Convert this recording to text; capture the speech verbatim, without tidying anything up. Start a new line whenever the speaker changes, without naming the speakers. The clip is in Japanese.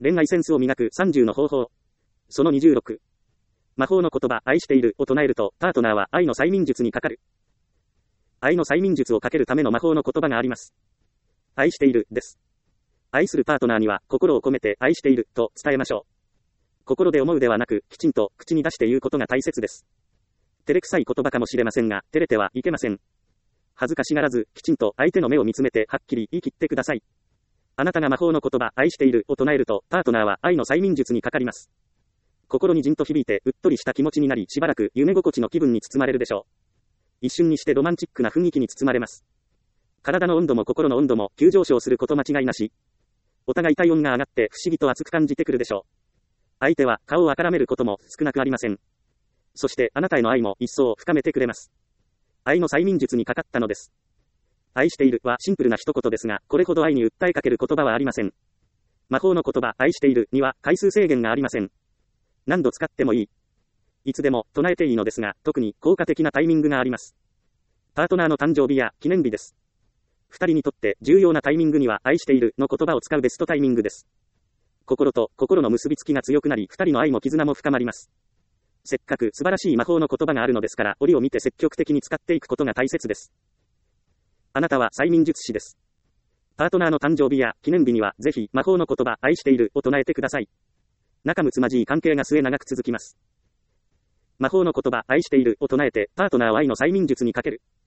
恋愛センスを磨くさんじゅうの方法。そのにじゅうろく。魔法の言葉、愛しているを唱えると、パートナーは愛の催眠術にかかる。愛の催眠術をかけるための魔法の言葉があります。愛している、です。愛するパートナーには、心を込めて愛している、と伝えましょう。心で思うではなく、きちんと口に出して言うことが大切です。照れくさい言葉かもしれませんが、照れてはいけません。恥ずかしがらず、きちんと相手の目を見つめてはっきり言い切ってください。あなたが魔法の言葉、愛しているを唱えると、パートナーは愛の催眠術にかかります。心にじんと響いて、うっとりした気持ちになり、しばらく夢心地の気分に包まれるでしょう。一瞬にしてロマンチックな雰囲気に包まれます。体の温度も心の温度も急上昇すること間違いなし。お互い体温が上がって不思議と熱く感じてくるでしょう。相手は顔をあからめることも少なくありません。そしてあなたへの愛も一層深めてくれます。愛の催眠術にかかったのです。愛しているはシンプルな一言ですが、これほど愛に訴えかける言葉はありません。魔法の言葉、愛しているには回数制限がありません。何度使ってもいい。いつでも唱えていいのですが、特に効果的なタイミングがあります。パートナーの誕生日や記念日です。二人にとって重要なタイミングには愛しているの言葉を使うベストタイミングです。心と心の結びつきが強くなり、二人の愛も絆も深まります。せっかく素晴らしい魔法の言葉があるのですから、折を見て積極的に使っていくことが大切です。あなたは催眠術師です。パートナーの誕生日や記念日には、ぜひ魔法の言葉、愛しているを唱えてください。仲睦まじい関係が末長く続きます。魔法の言葉、愛しているを唱えて、パートナーを愛の催眠術にかける。